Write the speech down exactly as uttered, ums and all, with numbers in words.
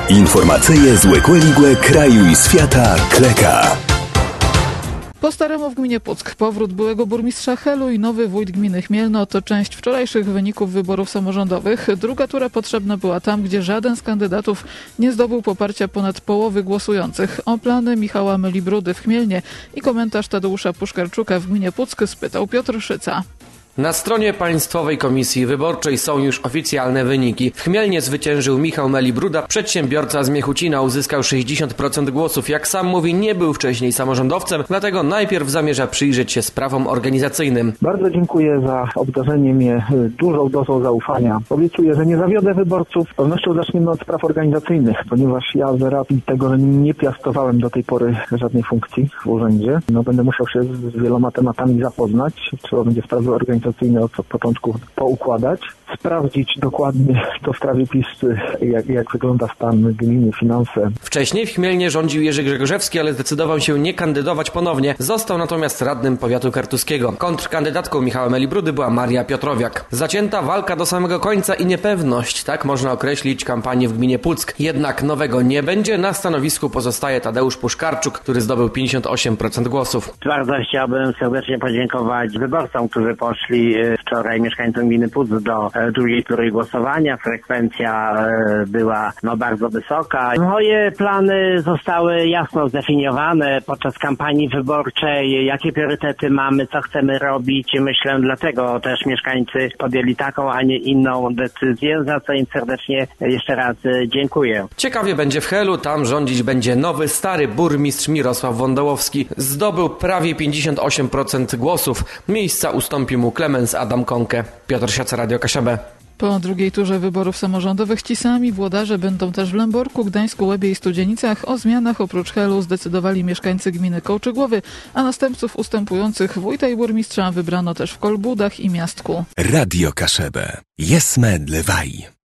Informacyje z Łekłe kraju i świata Kleka. Po staremu w gminie Puck powrót byłego burmistrza Helu i nowy wójt gminy Chmielno to część wczorajszych wyników wyborów samorządowych. Druga tura potrzebna była tam, gdzie żaden z kandydatów nie zdobył poparcia ponad połowy głosujących. O plany Michała Melibrudy w Chmielnie i komentarz Tadeusza Puszkarczuka w gminie Puck spytał Piotr Szyca. Na stronie Państwowej Komisji Wyborczej są już oficjalne wyniki. W Chmielnie zwyciężył Michał Melibruda. Przedsiębiorca z Miechucina uzyskał sześćdziesiąt procent głosów. Jak sam mówi, nie był wcześniej samorządowcem, dlatego najpierw zamierza przyjrzeć się sprawom organizacyjnym. Bardzo dziękuję za obdarzenie mnie dużą dozą zaufania. Obiecuję, że nie zawiodę wyborców. Z pewnością zaczniemy od spraw organizacyjnych, ponieważ ja z racji tego, że nie piastowałem do tej pory żadnej funkcji w urzędzie, no będę musiał się z wieloma tematami zapoznać. Trzeba będzie sprawy organizacyjne od początku poukładać, sprawdzić dokładnie to w sprawie PiS, jak, jak wygląda stan gminy, finanse. Wcześniej w Chmielnie rządził Jerzy Grzegorzewski, ale zdecydował się nie kandydować ponownie. Został natomiast radnym powiatu kartuskiego. Kontrkandydatką Michała Melibrudy była Maria Piotrowiak. Zacięta walka do samego końca i niepewność, tak można określić kampanię w gminie Puck. Jednak nowego nie będzie. Na stanowisku pozostaje Tadeusz Puszkarczuk, który zdobył pięćdziesiąt osiem procent głosów. Bardzo chciałbym serdecznie podziękować wyborcom, którzy poszli wczoraj, mieszkańcom gminy Puck, do drugiej tury głosowania. Frekwencja była no, bardzo wysoka. Moje plany zostały jasno zdefiniowane podczas kampanii wyborczej, jakie priorytety mamy, co chcemy robić. Myślę, dlatego też mieszkańcy podjęli taką, a nie inną decyzję, za co im serdecznie jeszcze raz dziękuję. Ciekawie będzie w Helu, tam rządzić będzie nowy, stary burmistrz Mirosław Wądołowski. Zdobył prawie pięćdziesiąt osiem procent głosów. Miejsca ustąpi mu Klemens Adam Konke. Piotr Siaca, Radio K S B. Po drugiej turze wyborów samorządowych ci sami włodarze będą też w Lęborku, Gdańsku, Łebie i Studzienicach. O zmianach oprócz Helu zdecydowali mieszkańcy gminy Kołczygłowy, a następców ustępujących wójta i burmistrza wybrano też w Kolbudach i Miastku. Radio K S B. Jesme Dlewaj.